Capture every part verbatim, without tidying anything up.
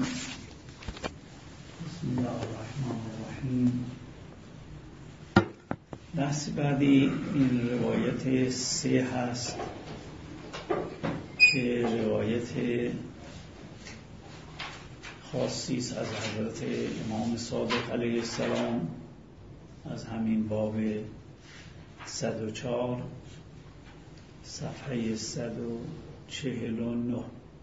بسم الله الرحمن الرحیم. بحث بعدی این روایت سه هست که روایت خاصی است از حضرت امام صادق علیه السلام از همین باب صد و چهار صفحه صد و چهل و نه.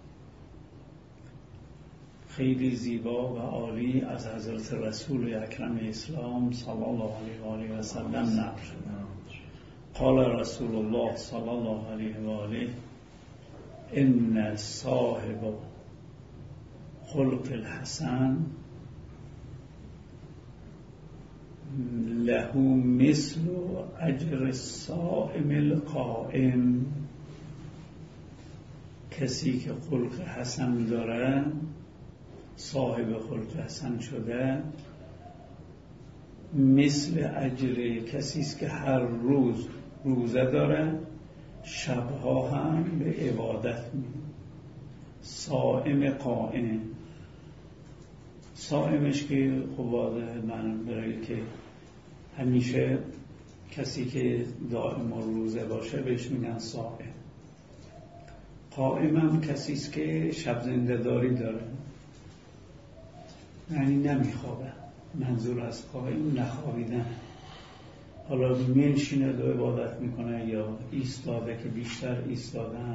خیلی زیبا و عالی از حضرت رسول اکرم اسلام صلی الله علیه و آله و سلم نقل شده. قال رسول الله صلی الله علیه و آله ان صاحب خلق الحسن له مثل اجر الصائم القائم. کسی که خلق حسن داره، صاحب خلق حسن شده، مثل اجر کسی است که هر روز روزه داره، شبها هم به عبادت میره. صائم قائم، صائمش که خب واضحه من برای که همیشه کسی که دائم روزه باشه بهش میگن صائم. قائم هم کسی است که شب زنده داری داره، یعنی نمیخوابه. منظور از قائم نخوابیدن. حالا منشینه دو عبادت میکنه یا ایستاده که بیشتر ایستادن،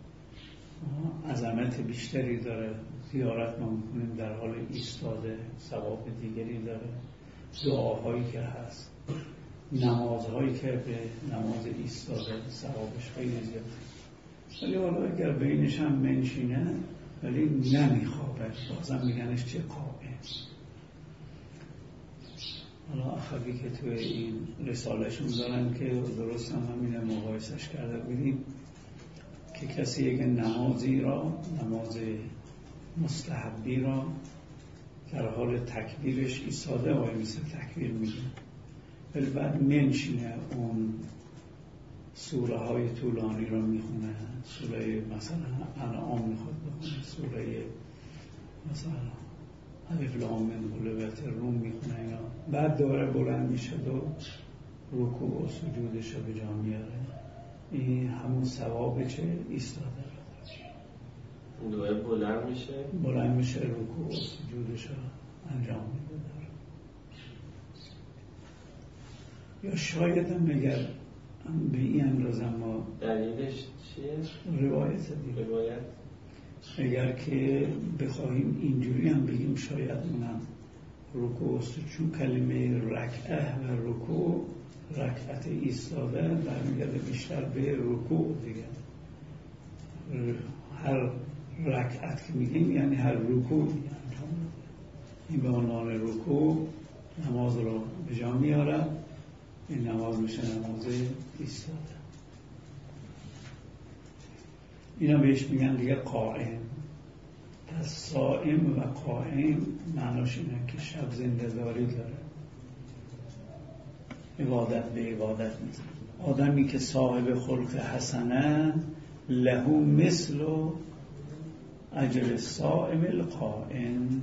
عظمت بیشتری داره. زیارت ما میکنیم در حال ایستاده، ثواب دیگری داره. دعاهایی که هست، نمازهایی که به نماز ایستاده ثوابش خیلی زیاده. ولی حالا اگر بینش هم منشینه ولی نمیخوابه، بازم میگنش چه قائم. حالا اخوی که توی این رسالهشون دارن که درست هم همینه مقایسش کرده بودیم که کسی یک نمازی را، نماز مستحبی را در حال تکبیرش ایستاده وای مثل تکبیر میگه، ولی بعد منشینه اون سوره های طولانی را میخونه. سوره مثلا انعام میخواد بخونه، سوره مثلا الف لام میم غلبت الروم میخونه اینا. بعد دوباره بلند میشه و رکوع و سجودش رو به جا میاره. این همون ثواب چه ایستاده رو دوباره بلند میشه بلند میشه رکوع و سجودش رو انجام میده. یا شاید هم اگر به این اندازه ما دلیلش چیه؟ روایت دیگه. روایت اگر که بخواهیم اینجوری هم بگیم شاید اونم رکوع است، چون کلمه رکعه و رکوع، رکعت ایستاده برمیگرده بیشتر به رکوع دیگه. هر رکعت که میگیم یعنی هر رکوع، این به عنوان رکوع نماز رو به جا میاره. این نماز میشه نماز ایستاده. اینا بهش میگن دیگه قائم. پس صائم و قائم معناش اینه که شب زنده داری داره، عبادت به عبادت میزن. آدمی که صاحب خلق حسنه له مثل اجر صائم القائم.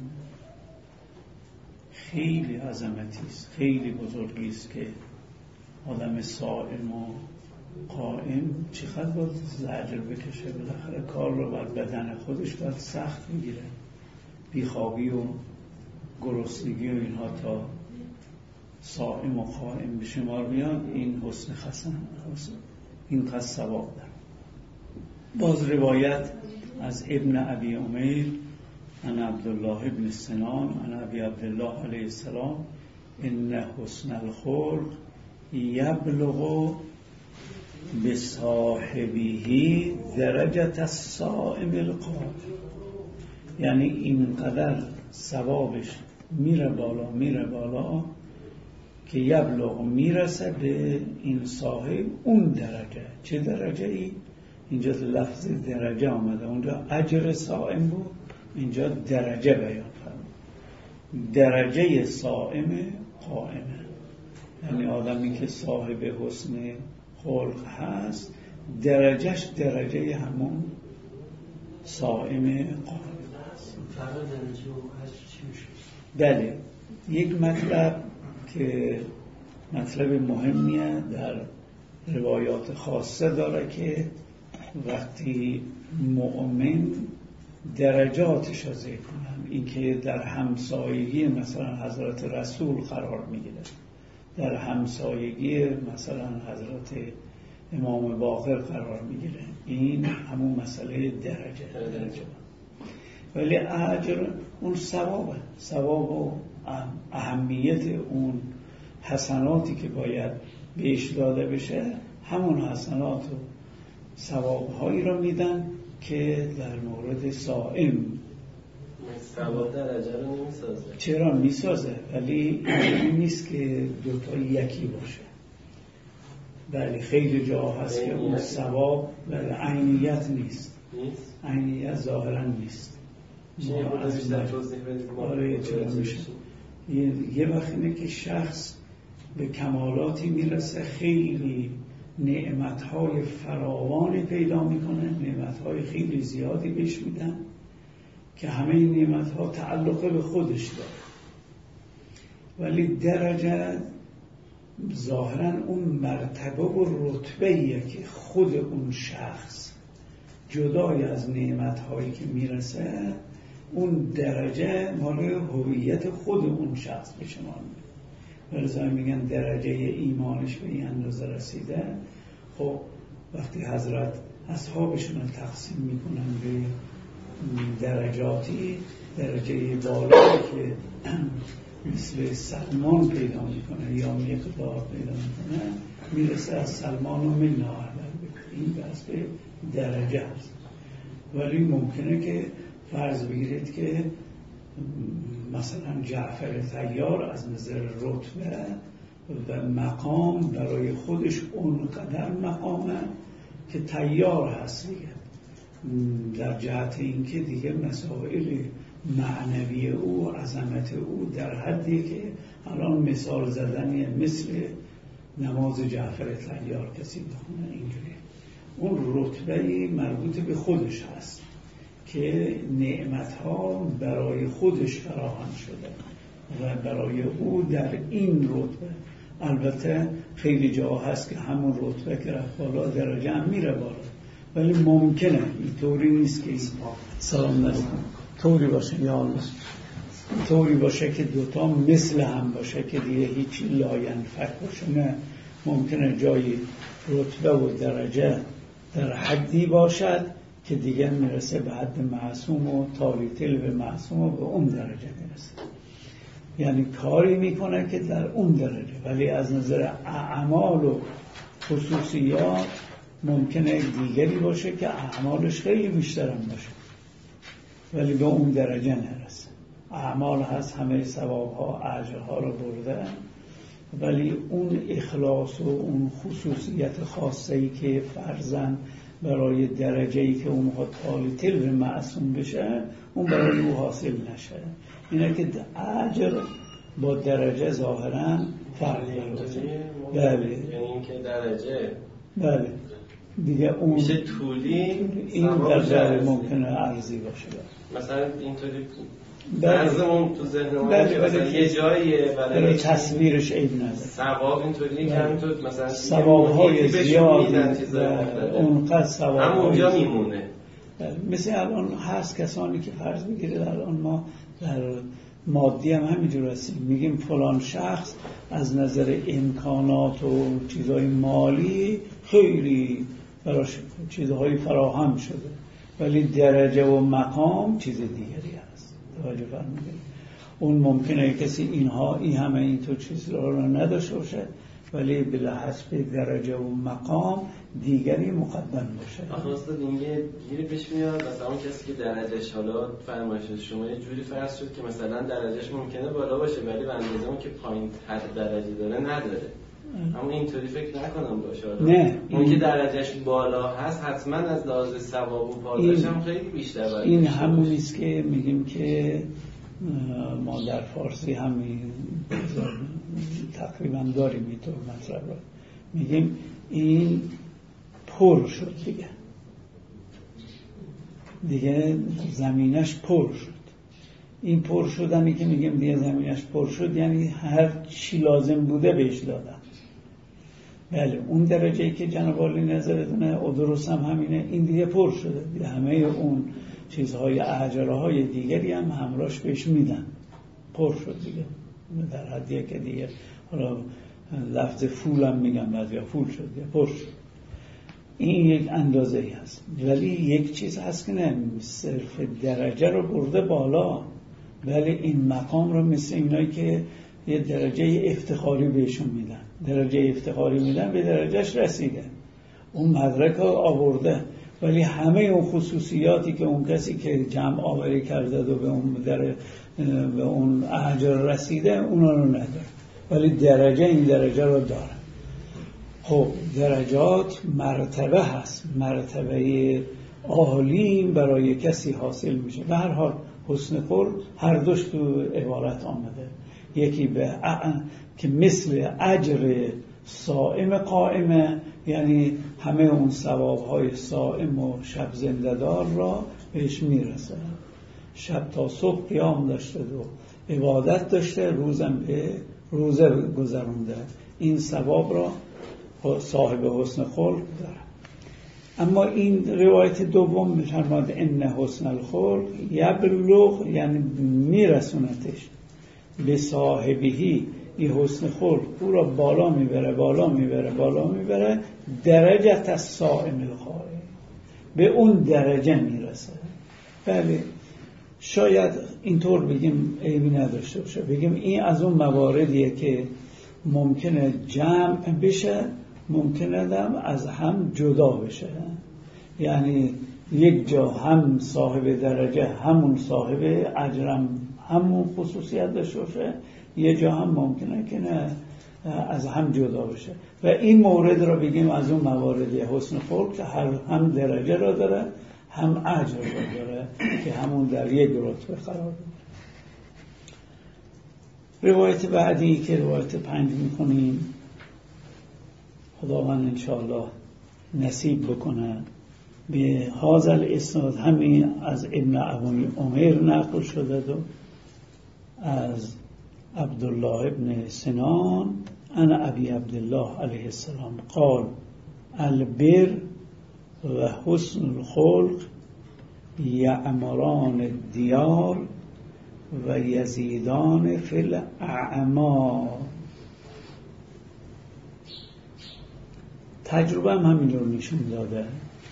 خیلی عظمتی است، خیلی بزرگی است که آدم صائم و قائم چقدر باید زجر بکشه. بالاخره کار رو باید بدن خودش باید سخت میگیره، بیخوابی و گرسنگی و اینها تا صائم و قائم به شمار بیان. این حسن حسن، این قد ثواب داره. باز روایت از ابن ابی امیر عن عبدالله ابن سنان عن ابی عبدالله علیه السلام ان حسن الخلق یبلغ بصاحبه درجة الصائم القائم. یعنی اینقدر ثوابش میره بالا میره بالا که یبلغ میرسه به این صاحب اون درجه. چه درجه ای؟ اینجا لفظ درجه آمده، اونجا اجر صائم بود، اینجا درجه بیان فرمود. درجه صائم قائمه، یعنی آدمی که صاحب حسن خلق هست درجهش درجه همون صائم قائم هست. فرق درجه و حجم چی میشه؟ بله، یک مطلب که مطلب مهمیه در روایات خاصه داره که وقتی مؤمن درجاتش رو ذکر کنن، اینکه در همسایگی مثلا حضرت رسول قرار میگیره، در همسایگی مثلا حضرت امام باقر قرار میگیره، این همون مسئله درجه درجه ولی اجر اون ثوابه، ثواب و اهمیت اون حسناتی که باید بهش داده بشه همون حسنات و ثوابهایی را میدن که در مورد صائم ثواب درجه رو نمیسازه. چرا میسازه؟ ولی این نیست که دوتا یکی باشه. بله خیلی جا هست که اون ثواب بله عینیت نیست، نیست؟ عینیت ظاهرا نیست. چه بوده بیشتر توضیح بدید؟ آره چرا میشه؟ یه وقت اینه که شخص به کمالاتی میرسه، خیلی نعمتهای فراوانی پیدا میکنه، نعمتهای خیلی زیادی بهش میدن که همه این نعمتها تعلق به خودش داره، ولی درجه ظاهرا اون مرتبه و رتبه‌ایه که خود اون شخص جدای از نعمتهایی که میرسه اون درجه مال هویت خود اون شخص به شما میده. ولذا میگن درجه ایمانش به این اندازه رسیده. خب وقتی حضرت اصحابشون رو تقسیم میکنن به درجاتی، درجه بالایی که مثل سلمان پیدا میکنه یا مقدار پیدا میکنه میرسه از سلمان و منا احمد، این بس به درجه است. ولی ممکنه که فرض بگیرید که مثلا جعفر طیار از نظر رتبه و مقام برای خودش اونقدر مقامه که طیار هست دیگه، در جهت اینکه دیگه مسائل معنوی او، عظمت او در حدی که الان مثال زدنیه، مثل نماز جعفر طیار کسی بخونه اینجوری، اون رتبه‌ای مربوط به خودش هست که نعمتها برای خودش فراهم شده و برای او در این رتبه. البته خیلی جا هست که همون رتبه که رفت بالا درجه هم میره بالا، ولی ممکنه اینطوری نیست که سلام علیکم طوری باشه یا الله طوری باشه که دوتا مثل هم باشه که دیگه هیچی لاینفک باشه. نه، ممکنه جای رتبه و درجه در حدی باشد که دیگه میرسه به حد معصوم و تالیتل به معصوم و به اون درجه میرسه، یعنی کاری میکنه که در اون درجه، ولی از نظر اعمال و خصوصیات ممکنه دیگری باشه که اعمالش خیلی بیشتر هم باشه ولی به اون درجه نرسه. اعمال هست همه ثوابها اجرها رو برده، ولی اون اخلاص و اون خصوصیت خاصه‌ای که فرضاً برای درجه‌ای که اون تالیتل به معصوم بشه اون برای او حاصل نشه. اینه که اجر با درجه ظاهراً فرق داره. بله، یعنی اینکه درجه بله دیگه اون میشه طولی، این درجه ممکنه عرضی باشه. مثلا اینطوری عرضمون تو ذهنمون بله مثلا یه جاییه برای تصویرش عیب نداره. ثواب اینطوری که همینطور مثلا ثواب‌های زیاد اونقدر ثواب همونجا میمونه. مثل الان هست کسانی که فرض میگیره الان ما در مادی هم همینجور هستیم، میگیم فلان شخص از نظر امکانات و چیزهای مالی خیلی براش چیزهای فراهم شده، ولی درجه و مقام چیز دیگری هست. توجه فرمودید؟ اون ممکنه کسی اینها این همه اینطور چیزها رو نداشته باشه ولی بلحسب درجه و مقام دیگری مقدم باشه. آخه استاد این یه گیری پیش میاد، مثلا اون کسی که درجهش حالا فرمایش شما یه جوری فرض شد که مثلا درجهش ممکنه بالا باشه ولی به اندازه اون که پایین تر درجه داره نداره. اما اینطوری فکر نکنم باشه. نه، اون که درجهش بالا هست حتما از لحاظ ثواب و پاداش هم خیلی بیشتر باشه. این همونی است که میگیم که ما در فارسی همین تقریبا داریم اینطور مطلب رو میگیم این پر شد دیگه، دیگه زمینش پر شد. این پر شدنی که میگم دیگه زمینش پر شد یعنی هر چی لازم بوده بهش دادن. بله اون درجه‌ای که جناب عالی نظرتونه او درست هم همینه، این دیگه پر شده دیگه، همه اون چیزهای اجرهای دیگری هم همراهش بهش میدن، پر شد دیگه در حدیه که دیگه حالا لفظ فول هم میگم بعضی ها فول شد دیگه پر شد. این یک اندازه ای هست، ولی یک چیز هست که نه صرف درجه رو برده بالا، ولی این مقام رو مثل اینایی که یه درجه افتخاری بهشون میدن، درجه افتخاری میدن به درجهش رسیده، اون مدرک رو آورده، ولی همه اون خصوصیاتی که اون کسی که جمع آوری کرده و به اون در به اون اجر رسیده اونا رو نداره، ولی درجه این درجه رو داره. خب درجات مرتبه هست، مرتبه عالی برای کسی حاصل میشه. به هر حال حسن خلق هر دوش تو عبارت آمده، یکی به ا... که مثل اجر صائم قائمه، یعنی همه اون ثوابهای صائم و شب زنده‌دار را بهش میرسه، شب تا صبح قیام داشته و عبادت داشته، روزم به روزه گذرونده، این ثواب را صاحب حسن خلق داره. اما این روایت دوم می‌فرماد ان حسن الخلق یبلغ، یعنی میرسونتش به صاحبهی، این حسن خلق او را بالا میبره بالا میبره بالا میبره درجت از صائم القائم، به اون درجه میرسه. بله شاید اینطور بگیم عیبی نداشته باشه، بگیم این از اون مواردیه که ممکنه جمع بشه، ممکنه هم از هم جدا بشه، یعنی یک جا هم صاحب درجه همون صاحب اجرم همون خصوصیت داشته باشه، یه جا هم ممکنه که نه از هم جدا بشه، و این مورد را بگیم از اون مواردی حسن خلق که هم درجه را داره هم اجر را داره که همون در یک رتبه قرار داره. روایت بعدی که روایت پنج میکنیم، خداوند انشاءالله نصیب بکنه، به هذا الاسناد همین از ابن ابی عمر نقل شده دو از عبدالله ابن سنان عن ابی عبدالله علیه السلام قال البر و حسن الخلق یعمران الدیار و یزیدان فی الاعمار. تجربه هم همین رو نشون داده.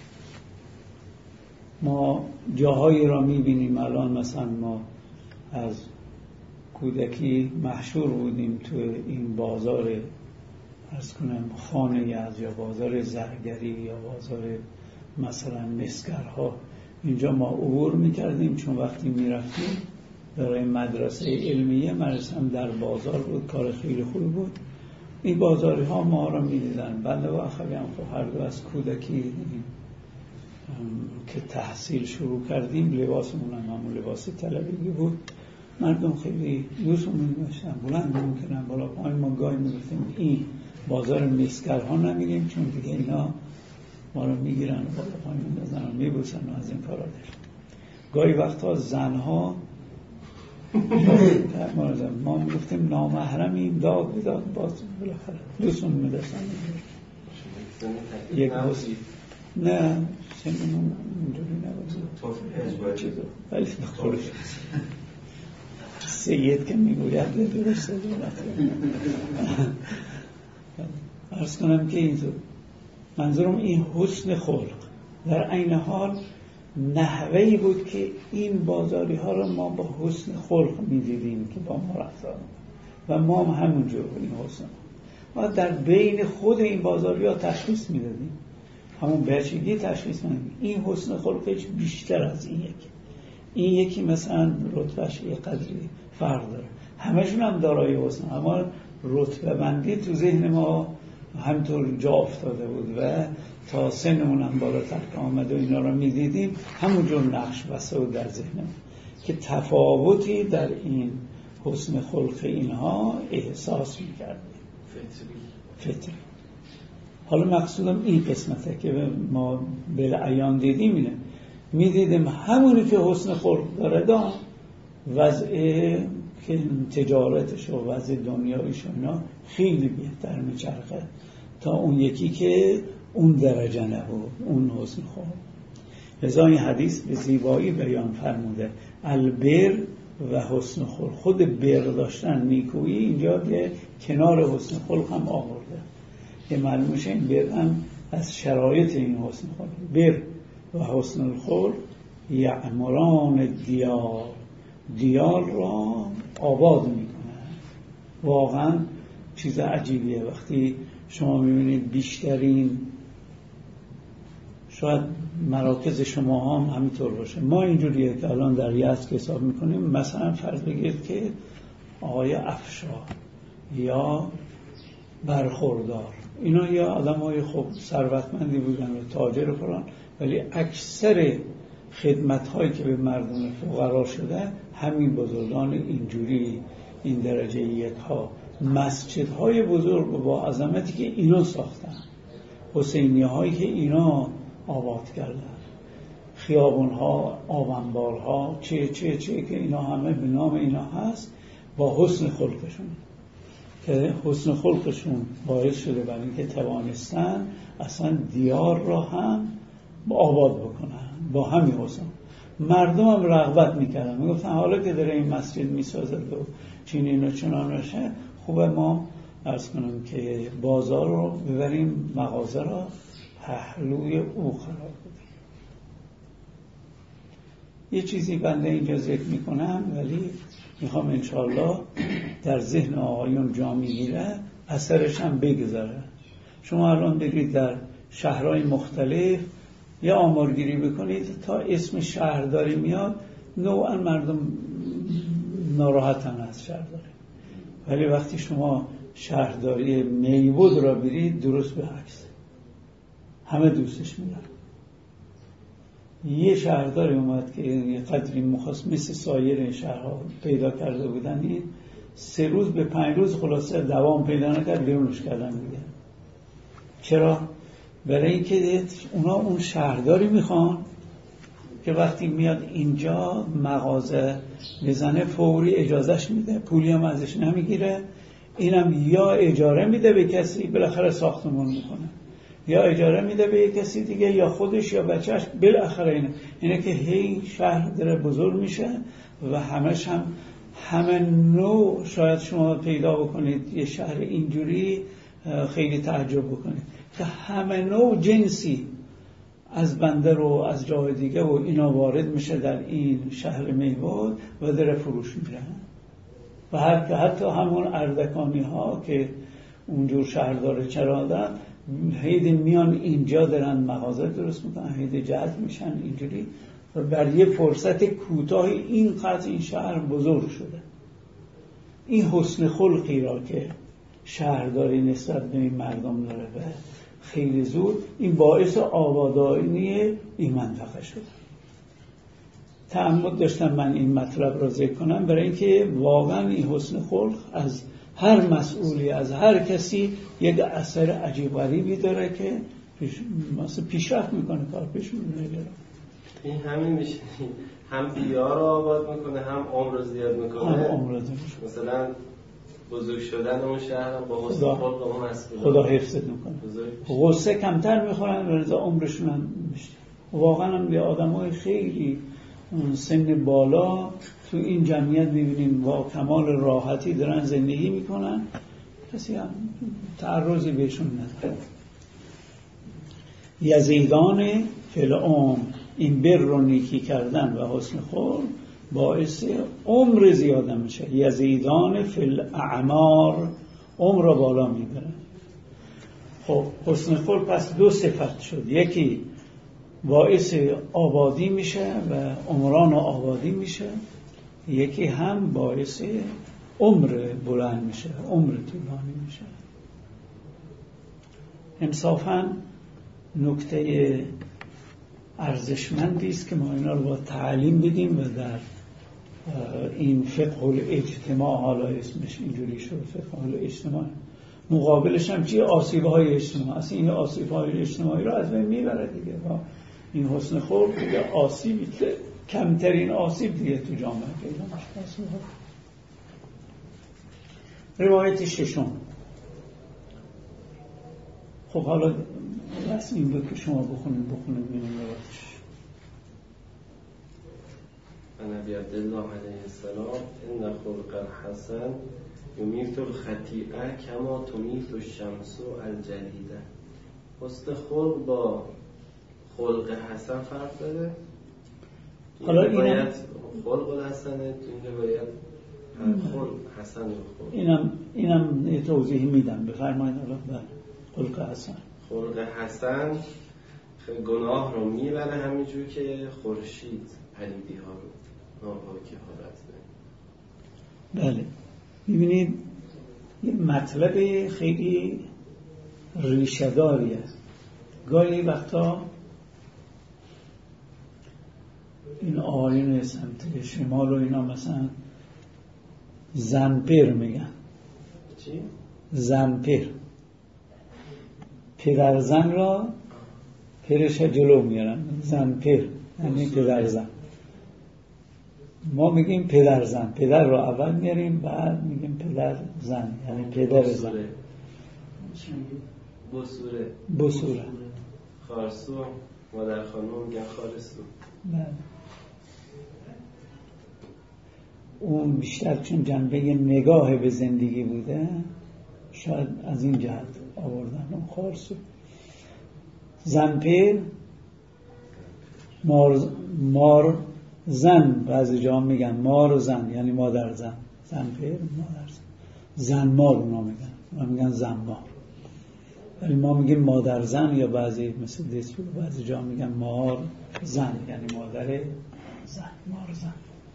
ما جاهایی را میبینیم الان، مثلا ما از کودکی محشور بودیم تو این بازار عرض کنم خانه از یا بازار زرگری یا بازار مثلا مسگرها، اینجا ما عبور میکردیم چون وقتی میرفتیم برای مدرسه علمیه، مدرسه هم در بازار بود، کار خیلی خوب بود. این بازاری ها ما را میدیدن. بنده و اخوی هم خب هر دو از کودکی که تحصیل شروع کردیم لباسمون هم همون لباس طلبگی بود، مردم خیلی دوستمون داشتن، بلند میکنن بالا پایین. ما گاهی میگفتیم این بازار مسگرها نمیریم چون دیگه اینا ما رو میگیرن و بالا پایین میندازن و میبوسن و از این کارا داشت. گاهی وقتا زنها ما میگفتیم نامحرمیم، داد بداد باز بالاخره دوستمون میداشتن یک حسی نه سنمون اینجوری نبود ولی خورش سید که میگوید به درسته دولت. عرض کنم که اینطور منظورم این حسن خلق در عین حال نحوهی بود که این بازاری ها رو ما با حسن خلق میدیدیم که با ما رفتار و ما هم همونجور این حسن ما در بین خود این بازاری ها تشخیص میدادیم، همون بچگی تشخیص میدادیم این حسن خلقش بیشتر از این یکی، این یکی مثلا رتبهش یه قدری فرق داره، همشون هم دارای حسن، اما رتبه بندی تو ذهن ما همطور جا افتاده بود و تا سنمون هم بالاتر که آمده و اینا رو میدیدیم همونجور نقش بسته بود در ذهنمون که تفاوتی در این حسن خلق اینها احساس میکردیم فطری. فطری. حالا مقصودم این قسمته که ما بالعیان دیدیم اینه میدیدیم همونی که حسن خلق داره دا وضع که تجارتش و وضع دنیایش و اینا خیلی بهتر میچرخه تا اون یکی که اون درجه نبود، اون حسن خلق. لذا این حدیث به زیبایی بیان فرموده البر و حسن خلق. خود بر داشتن نیکویی اینجا به کنار حسن خلق هم آورده که معلوم شه این بر هم از شرایط این حسن خلق. بر و حسن الخلق یعمران دیار، دیار را آباد میکنن. واقعا چیز عجیبیه وقتی شما میبینید بیشترین شاید مراکز شما هم همینطور باشه. ما اینجوریه که الان در یزد که حساب میکنیم، مثلا فرض بگید که آقای افشار یا برخوردار اینا یا آدم های خوب ثروتمندی بودن و تاجر فلان، ولی اکثر خدمت هایی که به مردم فقرا شده همین بزرگان اینجوری این درجه یک ها، مسجد های بزرگ با عظمتی که اینا ساختن، حسینیه هایی که اینا آباد کردن، خیابون ها، آبنبار ها، چه چه چه که اینا همه به نام اینا هست، با حسن خلقشون که حسن خلقشون باعث شده برای اینکه توانستن اصلا دیار را هم آباد بکنن با همین حسن. مردم هم رغبت میکردن، میگفتن حالا که داره این مسجد میسازد و چینین و چنان باشه، خوبه ما عرض کنم که بازار رو ببریم، مغازه را پهلوی او قرار بدیم. یه چیزی بنده اینجا ذکر میکنم ولی میخوام انشاءالله در ذهن آقایون جا میگیره، اثرش هم بگذاره. شما الان برید در شهرهای مختلف یا آمارگیری بکنید، تا اسم شهرداری میاد نوعا مردم ناراحتن از شهرداری، ولی وقتی شما شهرداری میبود را برید درست به عکس، همه دوستش میدن. یه شهرداری اومد که یه قدری مخواست مثل سایر شهرها پیدا کرده بودن، این سه روز به پنج روز خلاصه دوام پیدا نکرد، بیرونش کردن دیگه. چرا؟ برای اینکه اونا اون شهرداری میخوان که وقتی میاد اینجا مغازه بزنه فوری اجازهش میده، پولی هم ازش نمیگیره، اینم یا اجاره میده به کسی، بالاخره ساختمون میکنه، یا اجاره میده به کسی دیگه، یا خودش یا بچهش، بالاخره اینه اینه که هی شهر داره بزرگ میشه و همش هم همه نوع. شاید شما پیدا بکنید یه شهر اینجوری خیلی تعجب بکنید که همه نوع جنسی از بندر و از جای دیگه و اینا وارد میشه در این شهر میبود و داره فروش میره. و حتی همون اردکانی ها که اونجور شهر داره چرا دارن، هیده میان اینجا دارن مغازه درست میکنن، هیده جذب میشن اینجوری و بر یه فرصت کوتاه این قطع این شهر بزرگ شده. این حسن خلقی را که شهرداری نسبت به این مردم داره و خیلی زود این باعث آبادانی این منطقه شده. تعمد داشتم من این مطلب را ذکر کنم برای اینکه واقعا این حسن خلق از هر مسئولی، از هر کسی یک اثر عجیب غریبی داره که پیش مثلا پیشرفت میکنه، کار پیش میبره. این همین میشه، هم دیار رو آباد میکنه، هم عمر رو زیاد میکنه، هم عمر رو زیاد. مثلا بزرگ شدن اون شهر با حسن خلق اون مسئول خدا حفظت میکنه، غصه کمتر میخورن و رضا عمرشون هم میشه. واقعا هم یه آدمای خیلی سن بالا تو این جمعیت میبینیم با کمال راحتی دارن زندگی میکنن، کسی هم تعرضی بهشون نداره. یزیدان فی العمر، این بر رو نیکی کردن و حسن خلق باعث عمر زیاده میشه. یزیدان فی الاعمار، عمر رو بالا میبره. خب حسن خلق پس دو صفت شد، یکی باعث آبادی میشه و عمران آبادی میشه، یکی هم باعث عمر بلند میشه، عمر طولانی میشه. انصافاً نکته ارزشمندی است که ما اینا رو با تعلیم بدیم و در این فقه الاجتماع، حالا اسمش اینجوری شد فقه الاجتماع، مقابلش هم چیه؟ آسیب‌های اجتماعی. اصلا این آسیب‌های اجتماعی رو از بین میبره دیگه. این حسن خلق دیگه آسیبی، کمترین آسیب دیگه تو جامعه پیدا میشه. روایت ششم. خب حالا رسم این بود که شما بخونید بخونید ببینیم روایتش. نبی عبدالله علیه السلام ان خلق الحسن یمیت الخطیئه کما تمیت الشمس الجلیده. حسن خلق با خلق حسن فرق داره؟ حالا این اینم خلق الحسنه، این روایت خلق حسن و خلق اینم اینم یه توضیح میدم، بفرمایید. حالا بله خلق حسن، خلق حسن گناه رو میبره همینجور که خورشید پلیدی ها رو ناپاکی ها رد بره. بله میبینید یه مطلب خیلی ریشه داریه. گاهی وقتا این آیین سمت شمال و اینا مثلا زنپیر میگن. چی؟ زنپیر، پدر زن را پرش جلو میارن، زنپیر یعنی پدر زن. ما میگیم پدر زن، پدر رو اول میاریم بعد میگیم پدر زن یعنی پدر زن. بسوره بسوره خارسو، مادر خانم میگن خارسو. بله. اون بیشتر چون جنبه نگاه به زندگی بوده شاید از این جهت آوردن اون خارسو. زنپیر، مار مار زن، بعضی جا میگن مار زن یعنی مادر زن. زنپیر مادر زن. زن مار اونا میگن، اونا میگن زن مار. ولی ما میگیم مادر زن، یا بعضی مثل دستور بعضی جا میگن مار زن یعنی مادر زن، مار زن.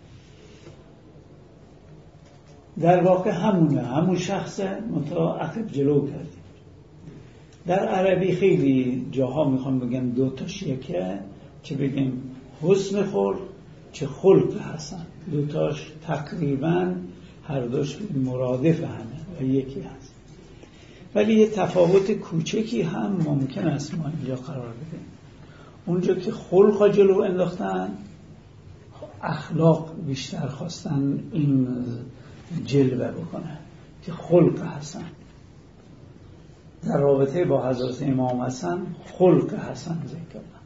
در واقع همونه، همون شخصه منطقه عقب جلو کردیم. در عربی خیلی جاها میخوام بگم دو تاش یکه، چه بگیم حسن خلق چه خلق حسن. دو تاش تقریبا هر دوش مرادف همه و یکی هست، ولی یه تفاوت کوچکی هم ممکن است ما اینجا قرار بدیم. اونجا که خلق جلو انداختن، اخلاق بیشتر خواستن این جلوه بکنه که خلق حسن. در رابطه با حضرت امام حسن خلق حسن ذکر کردن،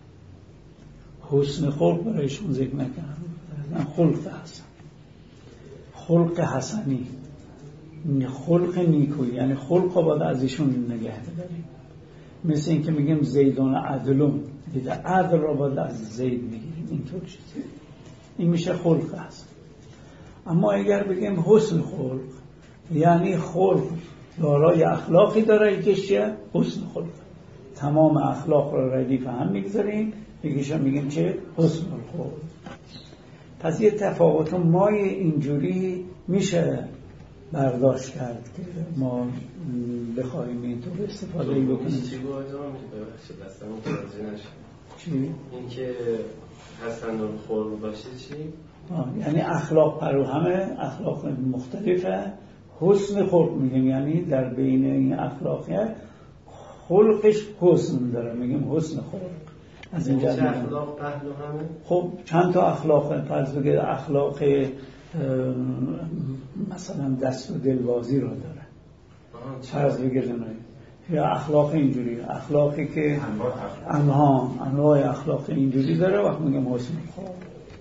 حسن خلق برایشون ذکر نکردن، خلق حسن، خلق حسنی، خلق نیکویی یعنی خلق رو باید از ایشون نگه داریم. مثل این که میگیم زیدون عدلون، دیده عدل رو باید از زید میگیریم، اینطور چیزی. این میشه خلق حسن. اما اگر بگیم حسن خلق یعنی خلق دارای اخلاقی داره، یکیش چیه؟ حسن خلق. تمام اخلاق رو ردیف هم میگذاریم، یکیش هم میگیم چه؟ حسن خلق. پس یه تفاوت مای اینجوری میشه برداشت کرد که ما بخواهیم اینطور استفاده ای بکنیم. چی بود آجام؟ ببخشید اصلا متوجه نشد. چی؟ این که حسن الخلق باشه چی؟ یعنی اخلاق پرو همه اخلاق مختلفه. حسن خلق میگیم یعنی در بین این اخلاقیه خلقش حسن داره، میگیم حسن خلق. از این جهت اخلاق پهلو همه؟ خب چند تا اخلاق پس بگه اخلاق مثلا دست و دلبازی رو داره، فرض بگیریم یا اخلاق اینجوری، اخلاقی که انها انواع اخلاق اینجوری داره وقت میگم حسن خلق.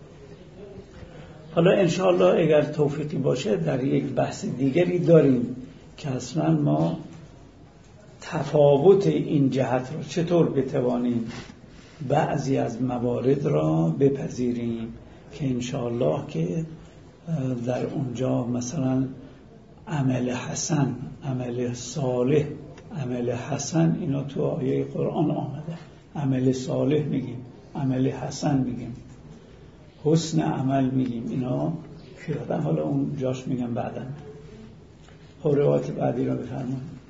حالا انشاءالله اگر توفیقی باشه در یک بحث دیگری داریم که اصلا ما تفاوت این جهت رو چطور بتوانیم بعضی از موارد را بپذیریم که انشاءالله که در اونجا مثلا عمل حسن، عمل صالح، عمل حسن اینا تو آیه قرآن آمده. عمل صالح میگیم، عمل حسن میگیم، حسن عمل میگیم، اینا پیاده. حالا اون جاش میگم بعدا. خب روایت بعدی را بفرمایید.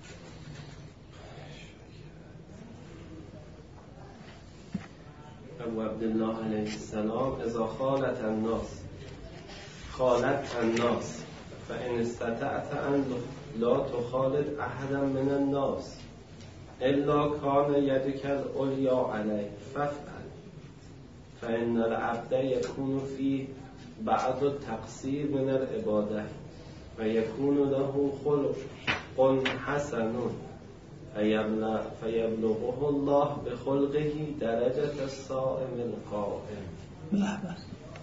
ابو عبدالله علیه السلام اذا خالت الناس خالت الناس فان استطعت ان لا تخالط احدا من الناس الا كان يدك العليا عليه فافعل فإن العبد يكون في بعض التقصير من العبادة ويكون له خلق حسن فيبلغه الله بخلقه درجة الصائم القائم. لحظه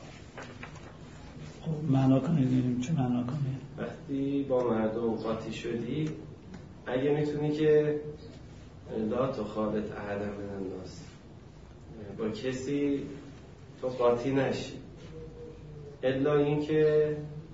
خب معنا کنید چه معنا کنید؟ وقتی با مردم قاطی شدی اگه میتونی که لا تخالط احدا من الناس، با کسی تو قاطی نشی الا این که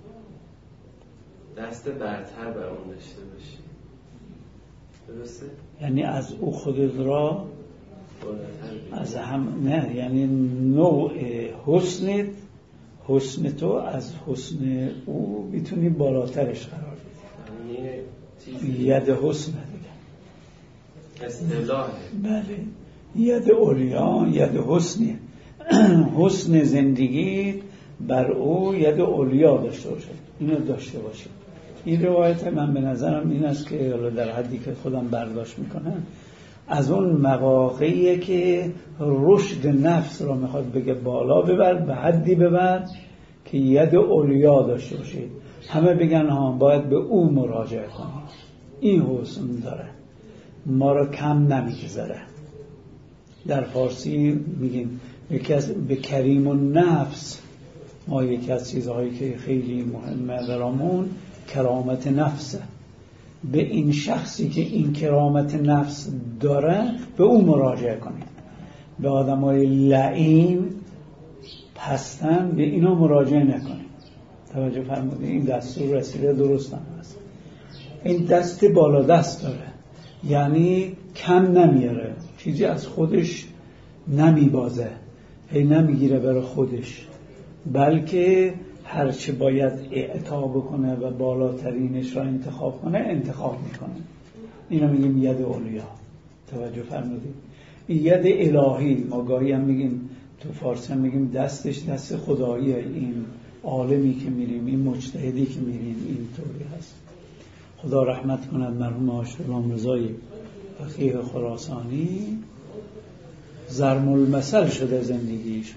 دست برتر بر اون داشته باشی. درسته؟ یعنی از او خودت را از هم نه، یعنی نوع حسنت حسن تو از حسن او میتونی بالاترش قرار بدی. ید حسن دیگه اصطلاحه. بله ید اولیا ید حسنی حسن زندگی بر او ید اولیا داشته باشه، اینو داشته باشه. این روایت من به نظرم این است که حالا در حدی که خودم برداشت میکنم از اون مواقعیه که رشد نفس را میخواد بگه بالا ببر، به حدی ببر که ید اولیا داشته باشید. همه بگن ها باید به او مراجعه کنید، این حسن داره، ما را کم نمیگذاره. در فارسی میگیم به کریم النفس، ما یکی از چیزهایی که خیلی مهمه برامون کرامت نفسه. به این شخصی که این کرامت نفس داره به او مراجعه کنید. به آدمای لعین پستن به اینا مراجعه نکنید. توجه فرمودید؟ این دستور رسیده درست هم هست. این دست بالا دست داره، یعنی کم نمیاره، چیزی از خودش نمیبازه، هی نمیگیره برای خودش، بلکه هرچه باید اعطا بکنه و بالاترینش را انتخاب کنه انتخاب میکنه. اینو میگیم ید اولیا. توجه فرمودید؟ این ید الهی، ما گاهی هم میگیم تو فارسی هم میگیم دستش دست خداییه. این عالمی که میریم، این مجتهدی که میریم، این طوری هست. خدا رحمت کند مرحوم آقای غلام رضایی فقیه خراسانی، ضرب المثل شده زندگیشون.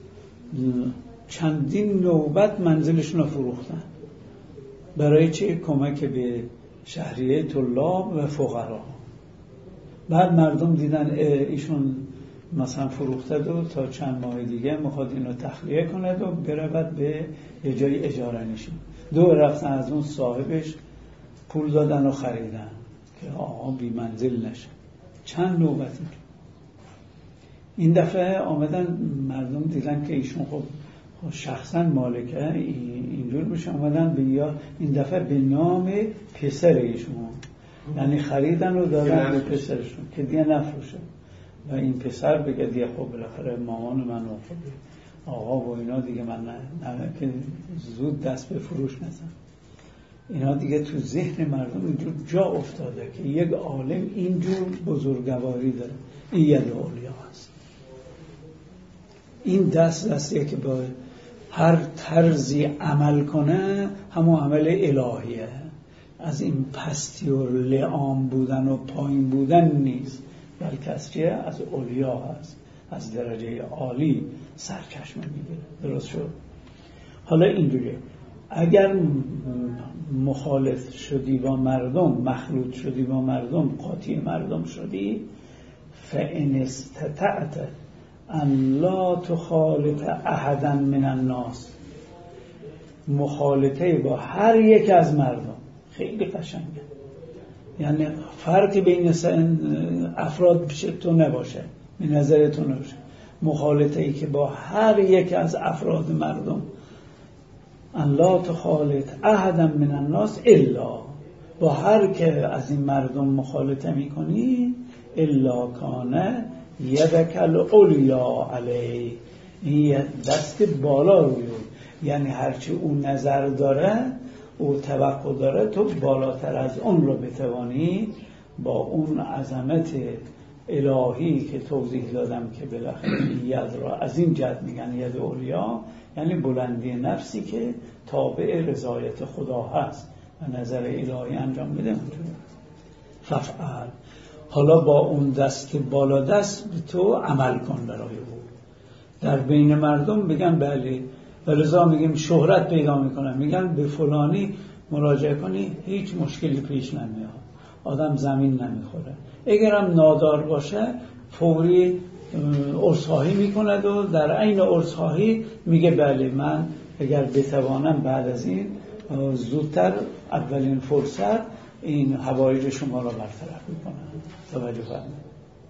چندین نوبت منزلشون رو فروختن. برای چه؟ کمک به شهریه طلاب و فقرا. بعد مردم دیدن ایشون مثلا فروخته دو تا چند ماه دیگه میخواد اینو تخلیه کنه و برود به یه جای اجاره نشون. دو رفتن از اون صاحبش پول دادن و خریدن که آقا بی منزل نشه. چند نوبت این دفعه آمدن مردم دیدن که ایشون خب شخصا مالکه اینجور بشه، آمدن به یا این دفعه به نام پسر ایشون، یعنی خریدن و دادن به پسرشون که دیگه نفروشه و این پسر بگه دیگه خب بالاخره مامان من آقا و اینا دیگه من نه, نه که زود دست به فروش نزن. اینا دیگه تو ذهن مردم اینجور جا افتاده که یک عالم اینجور بزرگواری داره. این ید اولیا هست. این دست دستیه که با هر طرزی عمل کنه همون عمل الهیه. از این پستی و لعام بودن و پایین بودن نیست، بلکه از چیه؟ از اولیا هست، از درجه عالی سرچشمه میگیره. درست شد؟ حالا اینجوریه اگر مخالط شدی با مردم، مخلوط شدی با مردم، قاطی مردم شدی، فإن استطعت ان لا تخالط احدا من الناس، مخالطه با هر یک از مردم. خیلی قشنگه، یعنی فرقی بین افراد پیش تو نباشه، به نظر تو نباشه، مخالطه ای که با هر یک از افراد مردم، ان لا تخالط احدا من الناس الا، با هر که از این مردم مخالطه میکنی، الا کانه یدک العلیا علی، این دست بالا روی، یعنی هرچی اون نظر داره او توقع داره تو بالاتر از اون رو بتوانی با اون عظمت الهی که توضیح دادم که بالاخره ید را از این جد میگن ید اولیا، یعنی بلندی نفسی که تابع رضایت خدا هست و نظر الهی انجام بده. اونجور ففعل. حالا با اون دست بالا دست به تو عمل کن برای او. در بین مردم بگن بله، ولذا میگیم شهرت پیدا میکنن، میگن به فلانی مراجعه کنی هیچ مشکلی پیش نمیاد، آدم زمین نمیخوره. اگرم نادار باشه فوری عذرخواهی میکند و در عین عذرخواهی میگه بله من اگر بتوانم بعد از این زودتر اولین فرصت این حوایج شما را برطرف میکنم. توجه فرمایید.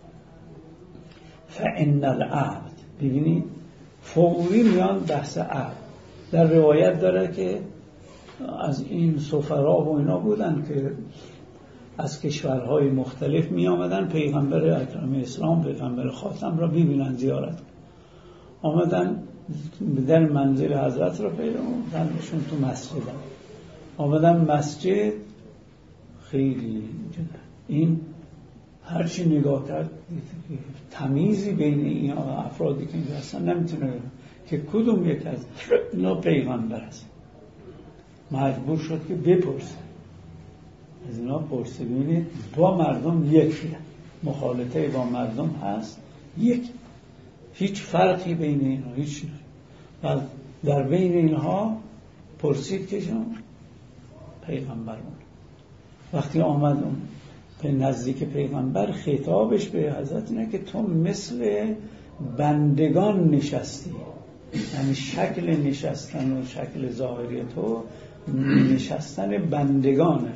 فإن العبد، ببینید فوری میان بحث عبد. در روایت داره که از این سفرا و اینا بودن که از کشورهای مختلف می آمدن پیغمبر اکرم اسلام، پیغمبر خاتم را ببینن، زیارت آمدن، در منزل حضرت را پیدا کردنشون تو مسجد هم. آمدن مسجد خیلی جدا. این هرچی نگاه کرد تمیزی بین این افرادی که اینجا هستن نمیتونه که کدوم یک از اینا پیغمبر است. مجبور شد که بپرسه از اینا، پرسه. ببینید با مردم یکیه، مخالطه با مردم هست یک، هیچ فرقی بین اینها هیچ نه. و در بین اینها پرسید که شما پیغمبر اون. وقتی آمد اون به نزدیک پیغمبر خطابش به حضرت اینه که تو مثل بندگان نشستی، یعنی شکل نشستن و شکل ظاهری تو نشستن بندگانه.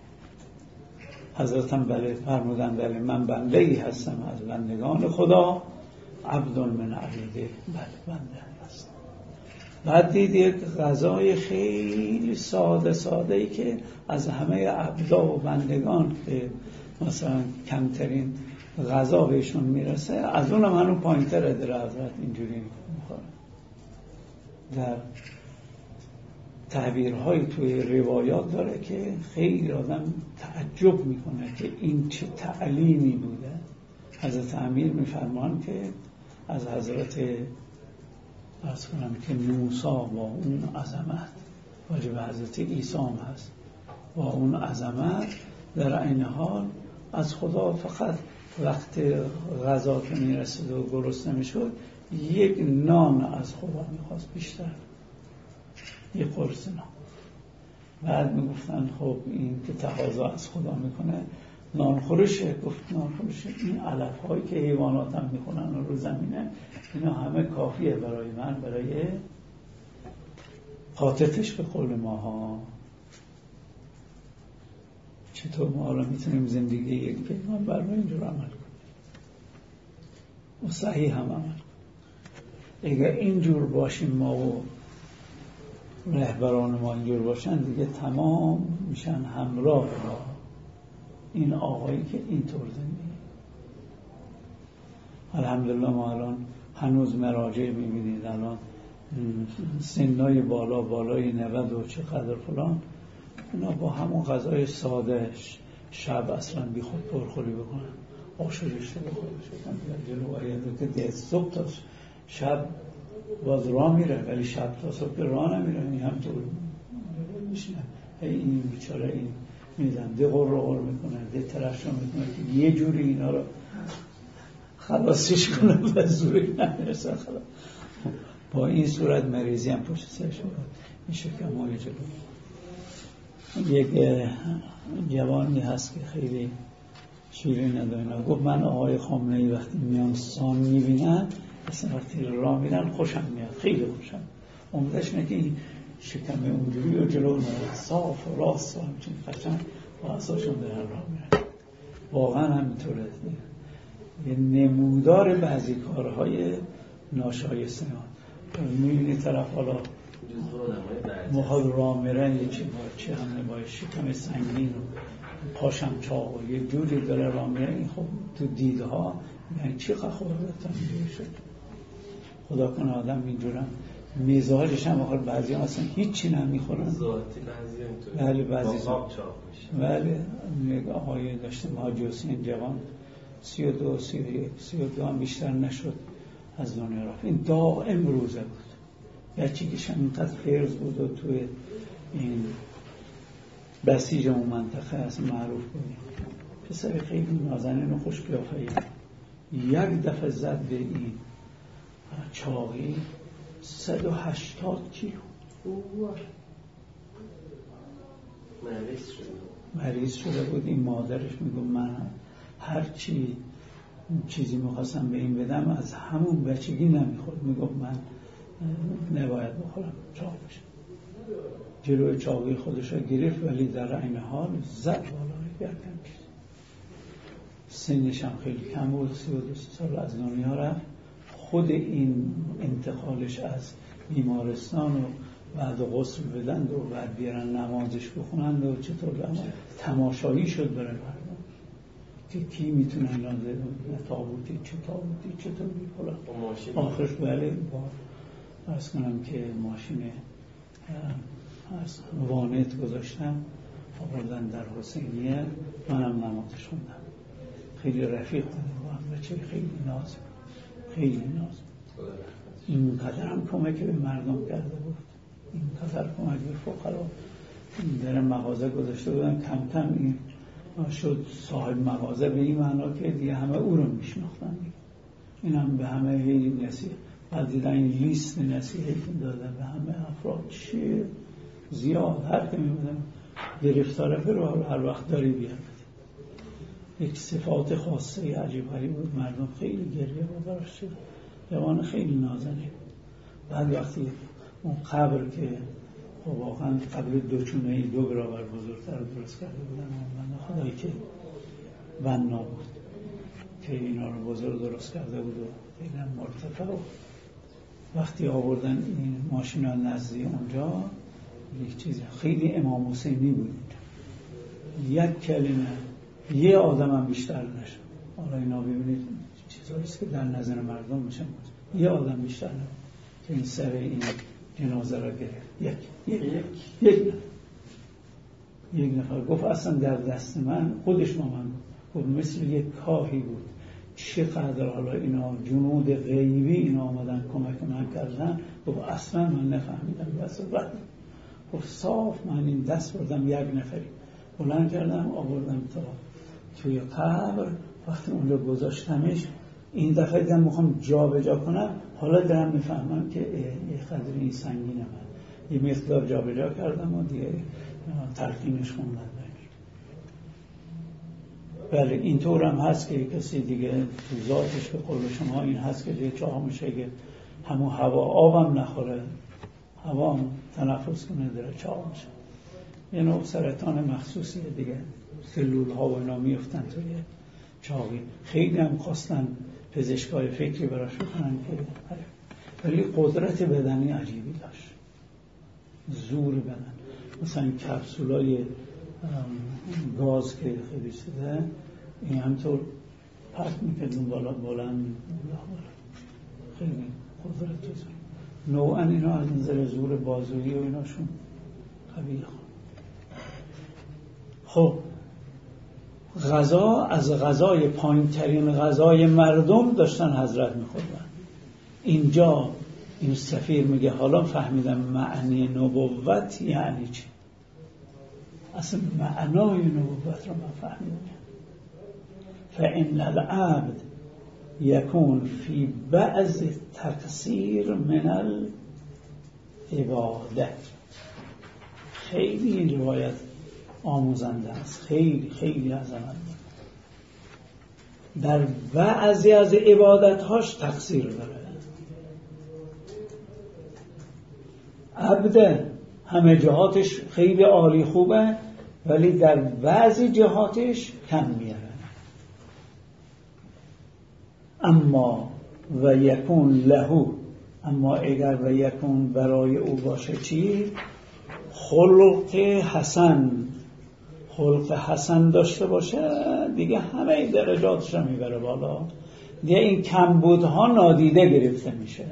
حضرت هم بله فرمودن بله من بنده ای هستم از بندگان خدا، عبد من عبیده، بله بنده هستم. بعد دید یک غذای خیلی ساده ساده ای که از همه عبدا و بندگان که مثلا کمترین غذا بهشون میرسه از اونم هنو پایین تره در حضرت اینجوری میخوره. در تعبیرهای توی روایات داره که خیلی آدم تعجب میکنه که این چه تعلیمی بوده. حضرت امیر میفرمان که از حضرت عرض کنم که موسی با اون عظمت، واجب حضرت عیسی هم هست با اون عظمت، در این حال از خدا فقط وقت غذا که میرسید و گرسنه میشد یک نان از خدا میخواست، بیشتر یک قرص نان. بعد میگفتن خب این که تقاضا از خدا میکنه نان خورشه. گفت نان خورشه، این علف هایی که حیوانات هم میخونن رو زمینه اینا همه کافیه برای من، برای قاطتش به قول ماها. چطور ما حالا میتونیم زندگی یک پیغمبر رو اینجور عمل کنیم و صحیح هم عمل کنیم؟ اگر اینجور باشیم ما و رهبران ما اینجور باشن دیگه تمام میشن همراه با این آقایی که اینطور زندگی. الحمدلله ما الان هنوز مراجع میبینید، الان سنای بالا بالای نود و چقدر فلان، اینا با همون غذای ساده شب اصلا بی خود پرخوری بکنن، آش و رشته بخوره شدن در جلو آیده که ده صبح تا شب باز راه میره، ولی شب تا صبح راه نمیره، این هم طور میشنه این بیچاره این میزن ده غر رو غر میکنه، ده ترش رو میکنه که یه جوری اینا رو خلاصش کنه و زوری نمیرسه خلاص. با این صورت مریضی هم پشت سرش میاد، این شکم های جلو. یک جوانی هست که خیلی شیرین نداینا گفت من آقای خامنه‌ای وقتی میان سام میبینن اصلا وقتی راه میرن خوشم میاد، خیلی خوشم. عمدش نه که این شکم اونجوری و جلو نرد صاف و راست و همچین قشنگ و اصاشون دارن راه میرن. واقعا همینطوره، یه نمودار بعضی کارهای ناشایسته ها. میبینی طرف حالا مخواد راه میرن یه چی باید چه همه باید شکم سنگین و پاشم چاق و یه جوری داره راه میرن. این خب تو دیده ها یعنی چی خواهدتا اینجوری شد. خدا کنه آدم اینجورم مزاجش هم آخر بعضی هم اصلا هیچی نمیخورن ذاتی، بعضی اینطوری بله بعضی با چاق میشه. بله یک آقای داشتم حاجی حسین جوان سی و دو سی و یک سی و دو هم بیشتر نشد از دنیا رفت. این دائم روزه بود، گرچه که شمینقدر فرض بود و توی این بسیج اون منطقه اصلا معروف بود. پسر خیلی نازنین و خوش قیافه‌ای، یک دفعه زد به این چاقی صد و هشتاد کیلو. مریض شده مریض شده بود. این مادرش میگفت من هر چی چیزی میخواستم به این بدم از همون بچگی نمیخورد. میگفت من نباید بخورم چاقش. جلوی چاقی خودش را گرفت ولی در عین حال زد بالای گردن کشید. سنش هم خیلی کم بود، سی و دو سال از دنیا رفت. خود این انتقالش از بیمارستان و بعد غسل بدند و بعد بیارن نمازش بخونند و چطور تماشایی شد برای مردم که کی میتونه اینا تابوتی چه تابوتی چطوری حالا آخرش بله با عرض کنم که ماشین از وانت گذاشتم آوردن در حسینیه، منم نمازش خوندم. خیلی رفیق بودم با هم، بچه خیلی ناز خیلی ناز اینقدر هم کمک به مردم کرده بود، اینقدر کمک به فقرا. در مغازه گذاشته بودن، کم کم این شد صاحب مغازه به این معنا که دیگه همه او رو میشناختن. این هم به همه هی نصیحت، بعد دیدن این لیست نصیحت داده به همه افراد چیه زیاد، هر که میبودن گرفتاره رو هر وقت داری بیاد. یک صفات خاصه عجیب غریب بود. مردم خیلی گریه و براش شد. جوان خیلی نازنین. بعد وقتی اون قبر که واقعا قبر دو چونه دو برابر بزرگتر درست کرده بودن، من خدایی که بنا بود که اینا رو بزرگ درست کرده بود و خیلی مرتفع. وقتی آوردن این ماشین ها نزدی اونجا، یک چیز خیلی امام حسینی بود. یک کلمه یه آدم هم بیشتر نشد. حالا اینا ببینید چیزاییست که در نظر مردم میشن، یه آدم بیشتر نشد که این سر این جنازه را گرفت. یک یک یک یک نفر یک نفر گفت اصلا در دست من خودش با من گفت مثل یک کاهی بود. چقدر حالا اینا جنود غیبی اینا آمدن کمک من کردن. گفت اصلا من نفهمیدم. بس بعد گفت صاف من این دست بردم یک نفری بلند کردم آوردم تا توی قبر. وقتی اون رو گذاشتمش این دفعه دیدم میخوام جا به جا کنم، حالا دارم میفهمم که یه قدری این سنگینه. من یه مقدار جا به جا کردم و دیگه تلقینش خوندن. بله اینطور هم هست که کسی دیگه تو ذاتش به قول شما این هست که دیگه چاه میشه که همون هوا آبم نخوره، هوا هم تنفس کنه داره چاه میشه. یه نوع سرطان مخصوصیه دیگه، سلول ها و اینا میفتن توی چاقی. خیلی هم خواستن پزشکای فکری براش بکنن که ولی قدرت بدنی عجیبی داشت، زور بدن. مثلا کپسولای گاز که خیلی شده این همطور پرت میکرد اون بالا بلند خیلی قدرت داشت. نوعا اینا از نظر زور بازویی و ایناشون قوی. خب غذا از غذای پایین ترین غذای مردم داشتن حضرت میخوردن. اینجا این سفیر میگه حالا فهمیدم معنی نبوت یعنی چی. اصلا معنای نبوت رو من فهمیدم. فإن العبد يكون في بعض تقصیر من العباده. خیلی این روایت آموزنده است، خیلی خیلی عظمت در بعضی از عبادت‌هاش تقصیر داره. عبد همه جهاتش خیلی عالی خوبه ولی در بعضی جهاتش کم میاره. اما و یکون لهو، اما اگر و یکون برای او باشه چی؟ خلق حسن. خلق حسن داشته باشه دیگه همه درجاتش رو میبره بالا، دیگه این کمبودها نادیده گرفته میشه.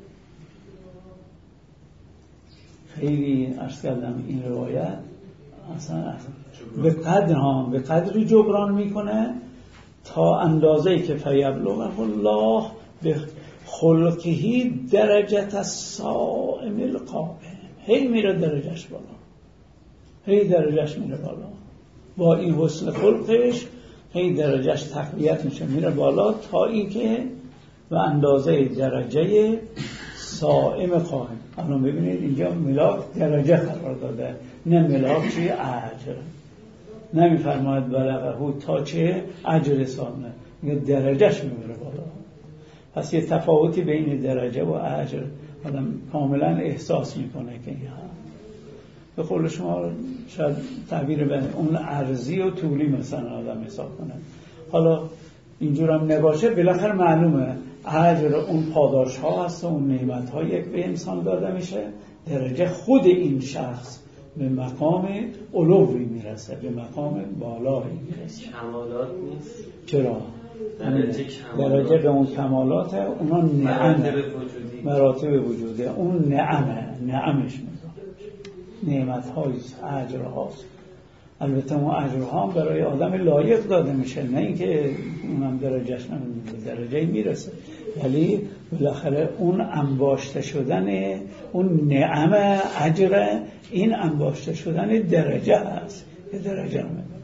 خیلی عرض کردم این روایت اصلا به قدر هم به قدری جبران میکنه تا اندازه‌ای که فیبلغه الله به خلقهی درجت الصائم القائم. هی میره درجهش بالا، هی درجهش میره بالا با این حسن خلقش هی درجهش تقویت میشه میره بالا تا اینکه به اندازه درجه صائم قائم. الان ببینید اینجا ملاک درجه قرار داده، نه ملاک چه اجر. نمیفرماید بلغه تا چه اجر سامنه، میگه درجهش میبره بالا. پس یه تفاوتی بین درجه و اجر آدم کاملا احساس میکنه که این هم به قول شما شاید تعبیر بده اون عرضی و طولی مثلا آدم حساب کنه. حالا اینجور هم نباشه بالاخره معلومه اجر اون پاداش ها هست و اون نعمت ها یک به انسان داده میشه، درجه خود این شخص به مقام علوی میرسه، به مقام بالایی میرسه. کمالات نیست. چرا؟ درجه کمالات. درجه به اون کمالات اونا نعمه، مراتب وجودی، اون نعمه، نعمش میگه نعمت هایست، اجر هاست. البته اون اجرها هم برای آدم لایق داده میشه، نه اینکه اونم درجهش نمیده، درجه میرسه، ولی بالاخره اون انباشته شدن اون نعمه اجر، این انباشته شدن درجه هست، یه درجه رو میده.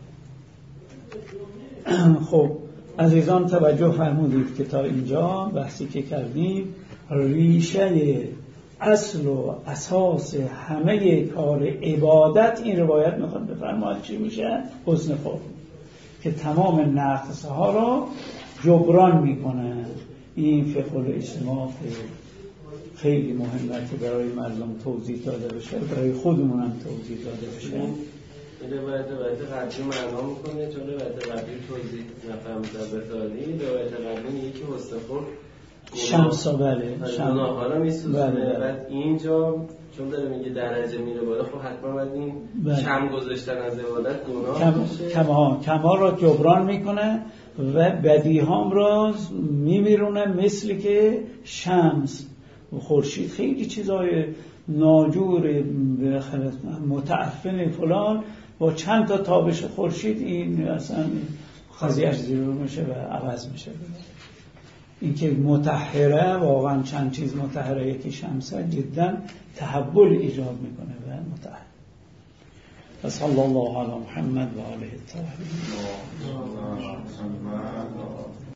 خب عزیزان توجه فرمودید که تا اینجا بحثی که کردیم ریشه اصل و اساس همه کار عبادت این روایت میخواد بفرماید چی میشه؟ حسن خلق، که تمام نقص ها را جبران میکنه. این فقه الاجتماع خیلی مهمه که برای مردم توضیح داده بشه، برای خودمون هم توضیح داده بشه. این روایت روایت قبلی معنا میکنه، چون روایت قبلی توضیح نفهمیده به تالی. روایت قبلی میگه که حسن خلق شمسا بله گناه ها رو میسوزونه. بعد اینجا چون داره میگه درجه میره بالا، خب حتما باید این بله. کم گذاشتن از عبادت گناه کم باشه. کمها کمها را جبران میکنه و بدیهام را میمیرونه، مثل که شمس و خورشید خیلی چیزای ناجور متعفن فلان با چند تا تابش خورشید این اصلا قضیهش زیرو میشه و عوض میشه. این که مطهره، واقعا چند چیز مطهره، یکی شمسه جدا تحول ایجاد میکنه و مطهر. صلی الله علی محمد و آله الطاهرین.